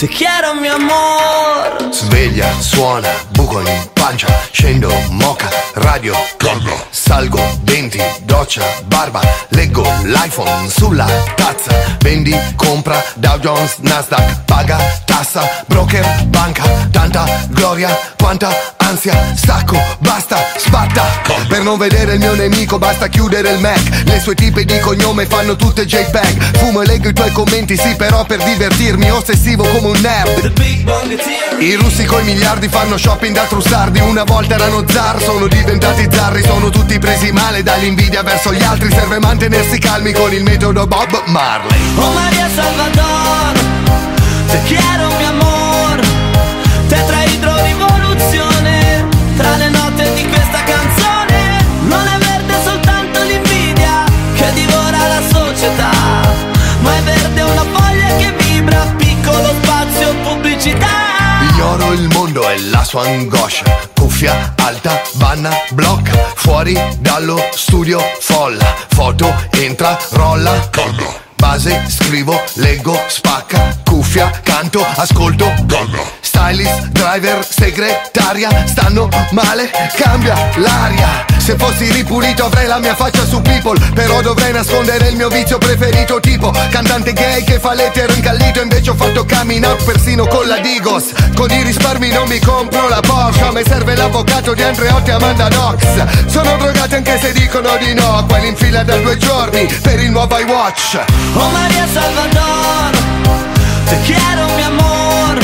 te quiero mi amor. Sveglia, suona, buco in pancia, scendo, moca, radio, corro, salgo, denti, doccia, barba, leggo l'iPhone sulla tazza, vendi, compra, Dow Jones, Nasdaq, paga, tassa, broker, banca, tanta gloria, quanta ansia, stacco, basta, spatta, per non vedere il mio nemico basta chiudere il Mac, le sue tipe di cognome fanno tutte JPEG, fumo e leggo i tuoi commenti sì però per divertirmi, ossessivo come un nerd. I russi coi miliardi fanno shopping da trussardi, una volta erano zar, sono diventati zarri, sono tutti presi male dall'invidia verso gli altri, serve mantenersi calmi con il metodo Bob Marley. Oh Maria Salvador, te quiero mi amor, tetraidro rivoluzione, tra le note di questa canzone, non è verde soltanto l'invidia che divora la società, ma è verde una foglia che vibra, piccolo spazio pubblicità. Ignoro il mondo e la sua angoscia, cuffia alta, banna, blocca, fuori dallo studio folla, foto, entra, rolla, corro, base, scrivo, leggo, spacca, cuffia, canto, ascolto, corro, stylist, driver, segretaria, stanno male, cambia l'aria. Se fossi ripulito avrei la mia faccia su People, però dovrei nascondere il mio vizio preferito, tipo cantante gay che fa l'etero incallito, invece ho fatto coming out persino con la Digos. Con i risparmi non mi compro la Porsche, mi serve l'avvocato di Andreotti e Amanda Knox. Sono drogati anche se dicono di no, quelli in fila da 2 giorni per il nuovo iWatch. Oh Maria Salvador, te quiero mi amor,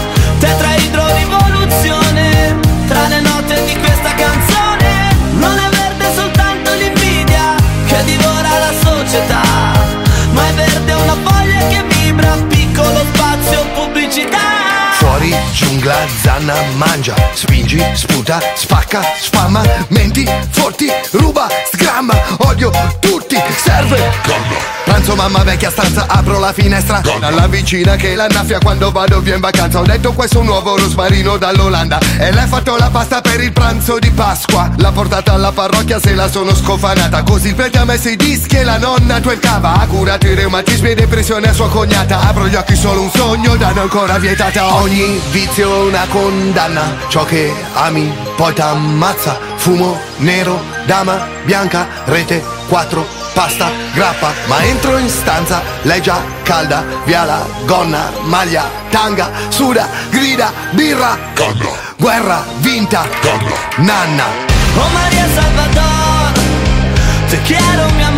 tetraidro rivoluzione, tra le note di questa canzone, non è verde soltanto l'invidia che divora la società, ma è verde una foglia che vibra, piccolo spazio pubblicità. Fuori, giungla, zanna, mangia, spingi, sputa, spacca, spamma, menti, forti, ruba, sgramma, odio tutti, serve, corro. Pranzo mamma vecchia stanza, apro la finestra, dalla vicina che l'annaffia quando vado via in vacanza. Ho detto questo è un nuovo rosmarino dall'Olanda e lei ha fatto la pasta per il pranzo di Pasqua, l'ha portata alla parrocchia se la sono scofanata, così il prete ha messo i dischi e la nonna twerkava, ha curato i reumatismi e depressione a sua cognata. Apro gli occhi solo un sogno, danno ancora vietata. Ogni vizio una condanna, ciò che ami poi t'ammazza. Fumo nero, dama bianca, rete 4, pasta, grappa, ma entro in stanza, lei già calda, via la gonna, maglia, tanga, suda, grida, birra, corro, guerra vinta, corro, nanna. Oh Maria Salvador, te quiero mi amor.